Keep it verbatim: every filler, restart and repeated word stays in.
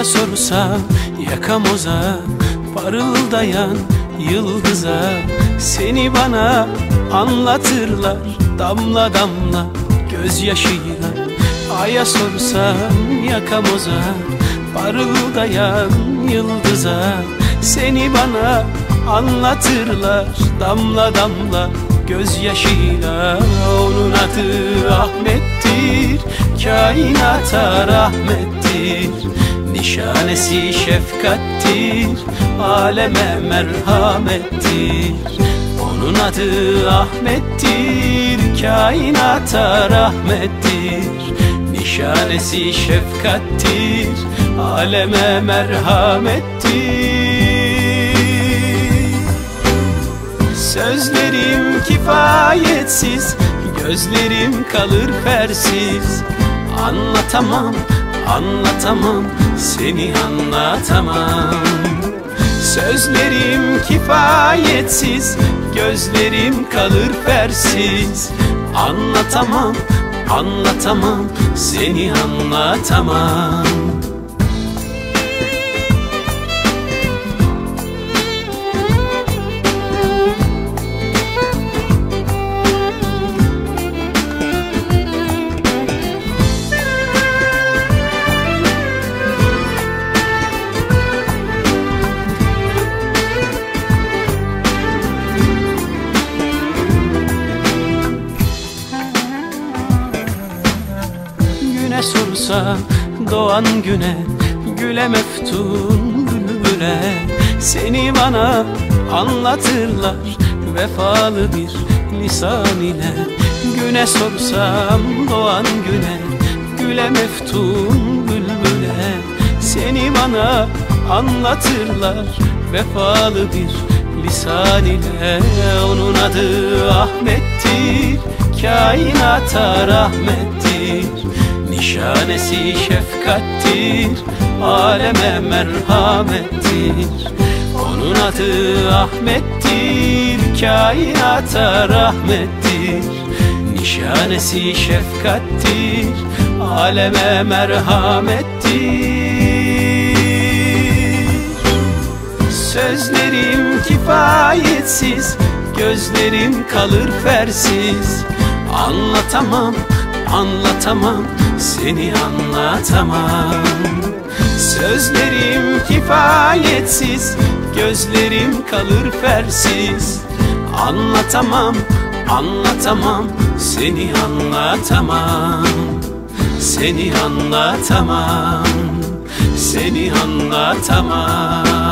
Aya sorsam yakamoza, parıldayan yıldıza, seni bana anlatırlar damla damla gözyaşıyla. Aya sorsam yakamoza, parıldayan yıldıza, seni bana anlatırlar damla damla gözyaşıyla. Onun adı Ahmet'tir, kainata rahmettir, nişanesi şefkattir, aleme merhamettir. Onun adı Ahmet'tir, kainata rahmettir, nişanesi şefkattir, aleme merhamettir. Sözlerim kifayetsiz, gözlerim kalır fersiz, anlatamam, anlatamam, seni anlatamam. Sözlerim kifayetsiz, gözlerim kalır fersiz, anlatamam, anlatamam, seni anlatamam. Güne sorsa doğan güne, güle meftun bülbüle, seni bana anlatırlar vefalı bir lisan ile. Güne sorsam doğan güne, güle meftun bülbüle, seni bana anlatırlar vefalı bir lisan ile. Onun adı Ahmet'tir, kainata rahmettir, nişanesi şefkattir, aleme merhamettir. Onun adı Ahmet'tir, kainata rahmettir, nişanesi şefkattir, aleme merhamettir. Sözlerim kifayetsiz, gözlerim kalır fersiz, anlatamam, anlatamam, seni anlatamam. Sözlerim kifayetsiz, gözlerim kalır fersiz, anlatamam, anlatamam, seni anlatamam. Seni anlatamam, seni anlatamam.